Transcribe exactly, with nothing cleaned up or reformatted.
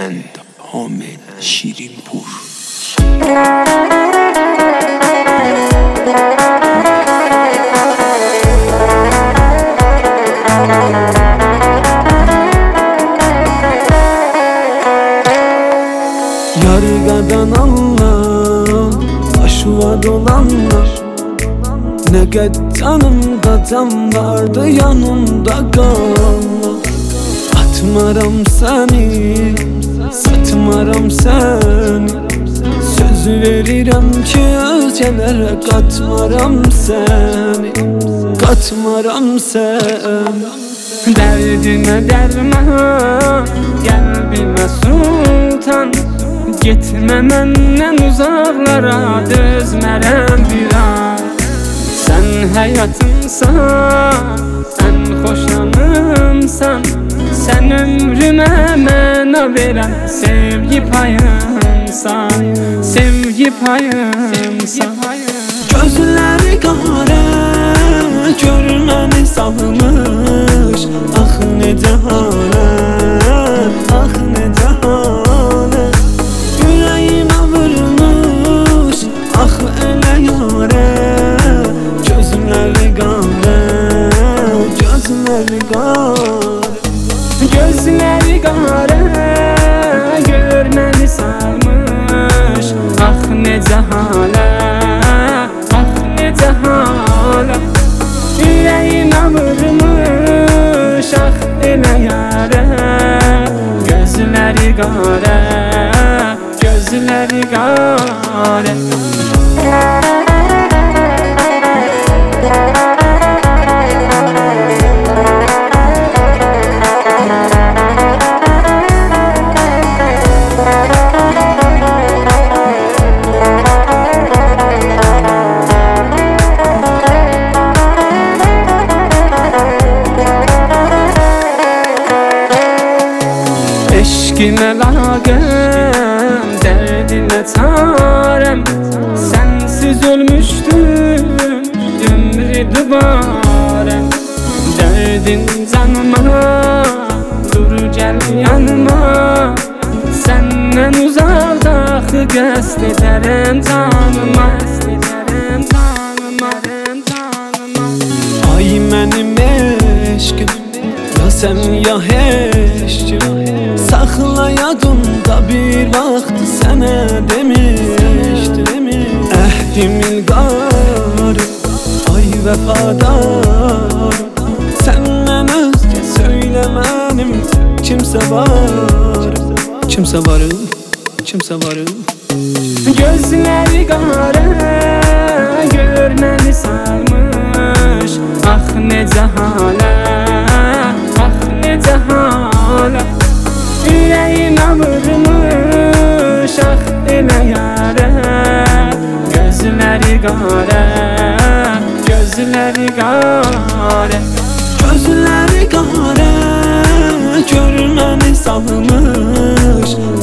بند حامد شیرین پور. Yargıdan Allah aşva dolanlar, ne kadar canım kaçan vardı yanımda kal. Atmaram seni, satmaram seni, söz verirəm ki öçelere katmaram seni, katmaram seni. Derdime derman, kalbime sultan, gitme menden uzaklara, dözmerem bir an. Sen hayatımsan, sen hoşlanımsan, sen ömrüme mena veren sevgi payımsan, sevgi payımsan. Gözleri kara, görməni salmış, ah necə halət, ah necə halət. Yüreğime vurmuş, ah elə yarə, gözləri qara, gözləri qara. Gözleri qara, görməni salmış, ah necə halət, ah necə halət. Yüreğime vurmuş, ah elə yarə, gözləri qara, gözləri qara. Eşkine lagım, derdine çarem, sensiz ölmüştüm, ömrü duvarem. Derdin canıma, dur gel yanıma, senden uzakta qəsd edərəm canıma, edərəm canıma, edərəm canıma. Ay mənim eşkim, ya sen ya eşkim, saxla yadımda bir vaxt sənə demişdim. Əhdimin qarı, ay vəfadar, səndən özgə söyləmənim kimsə var, kimsə var, kimsə var. Gözləri qara, görməni sarmış, ah necə halət, ah necə halət. Yüreğime vurmuş, ah elə yarə, gözləri qara, gözləri qara. Gözləri qara, görməni salmış,